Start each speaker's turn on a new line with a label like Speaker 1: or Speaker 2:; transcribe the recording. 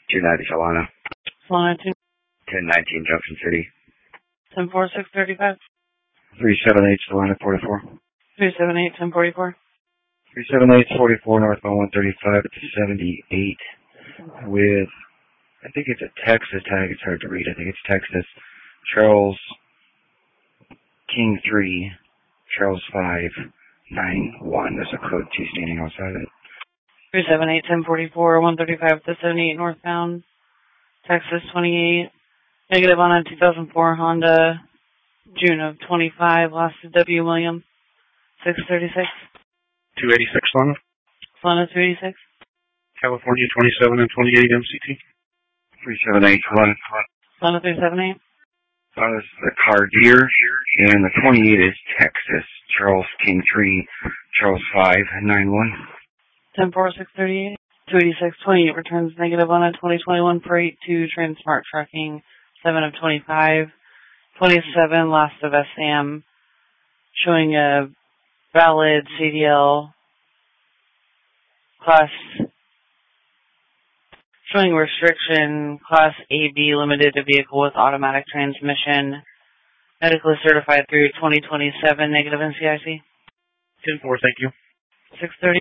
Speaker 1: 290 Solana.
Speaker 2: Solana
Speaker 1: 1019 Junction City.
Speaker 2: 104635.
Speaker 1: 378 Solana 44.
Speaker 2: 378 1044.
Speaker 1: 378 44 northbound 135 at 78 with, I think it's a Texas tag. It's hard to read. I think it's Texas. Charles King 3, Charles 5, 9, 1. There's a code 2 standing outside it.
Speaker 2: 378 1044 135 to 78 northbound. Texas 28. Negative on a 2004 Honda. June of 25. Lost to W. William. 636.
Speaker 3: 286 Solana.
Speaker 2: Solana 286.
Speaker 3: California 27 and 28 MCT.
Speaker 1: 378 Solana.
Speaker 2: Solana 378.
Speaker 1: This is the car gear, and the 28 is Texas. Charles King 3, Charles 5, 9 1.
Speaker 2: 104638. 286 28 returns negative on a 2021 Freight to Transmart Trucking. 7 of 25. 27 lost of SM. Showing a valid CDL class. Showing restriction, Class AB, limited to vehicle with automatic transmission. Medically certified through 2027, negative NCIC.
Speaker 3: 10-4, thank you.
Speaker 2: 630.